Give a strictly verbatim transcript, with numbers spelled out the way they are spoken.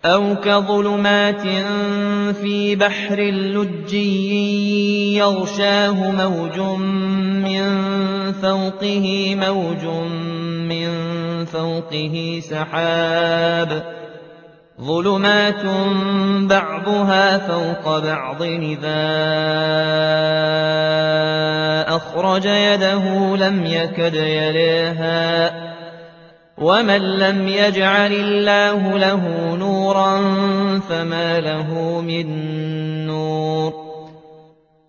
أَوْ كَظُلُمَاتٍ فِي بَحْرٍ لُجِّيٍّ يَغْشَاهُ مَوْجٌ مِّن فَوْقِهِ مَوْجٌ مِّن فَوْقِهِ سَحَابٌ ۚ ظُلُمَاتٌ بَعْضُهَا فَوْقَ بَعْضٍ إِذَا أَخْرَجَ يَدَهُ لَمْ يَكَدْ يَرَاهَا ۗ وَمَن لَّمْ يَجْعَلِ اللَّهُ لَهُ نُورًا فَمَا لَهُ مِن نُّورٍ